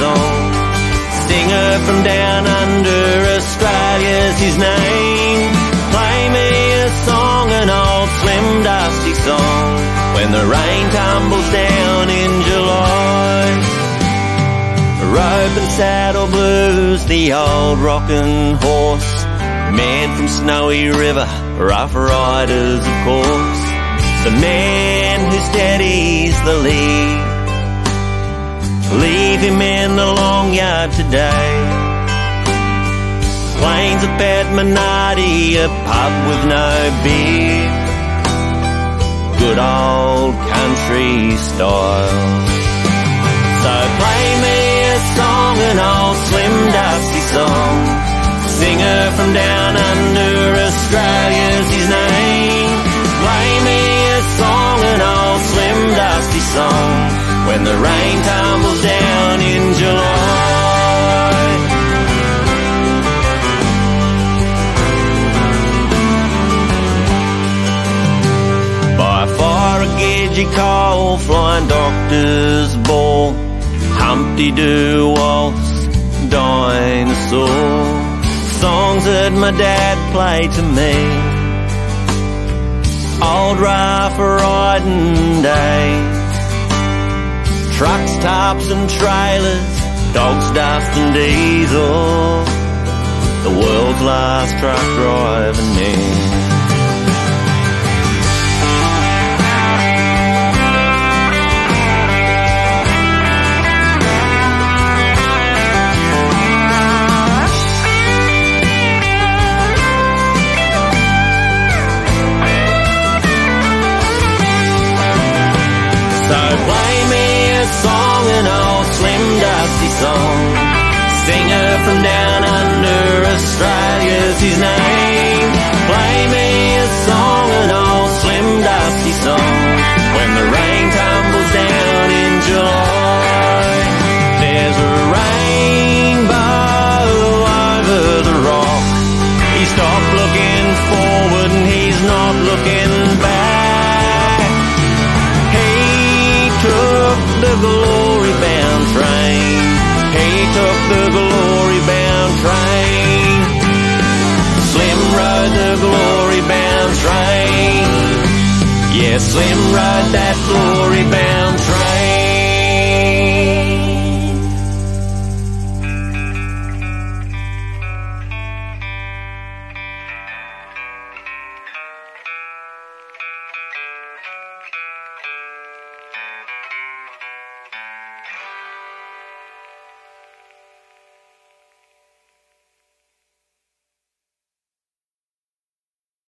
song. Singer from down under, Australia's his name. Play me a song, an old Slim Dusty song, when the rain tumbles down in July. Rope and saddle blues, the old rockin' horse, man from Snowy River, rough riders of course. The man who steadies the lead, leave him in the long yard today. Plains of Bedminati, a pub with no beer, good old country style. So play me a song, an old Slim Dusty song. Singer from down under, Australia's his name. Play me a song, an old Slim Dusty song, when the rain tumbles down in July. By fire a Gidgee coal, flying doctor's ball, Humpty-Doo waltz, dinosaur, songs that my dad played to me. Old rough riding days, trucks, tops and trailers, dogs, dust and diesel, the world's last truck driving man. So play me a song, an old Slim Dusty song. Singer from down under, Australia's his name. Play me a song, an old Slim Dusty song, when the rain tumbles down in July. There's a rainbow over the rock. He stopped looking forward and he's not looking back. The glory-bound train, he took the glory-bound train. Slim rode the glory-bound train, yeah, Slim rode that glory-bound train.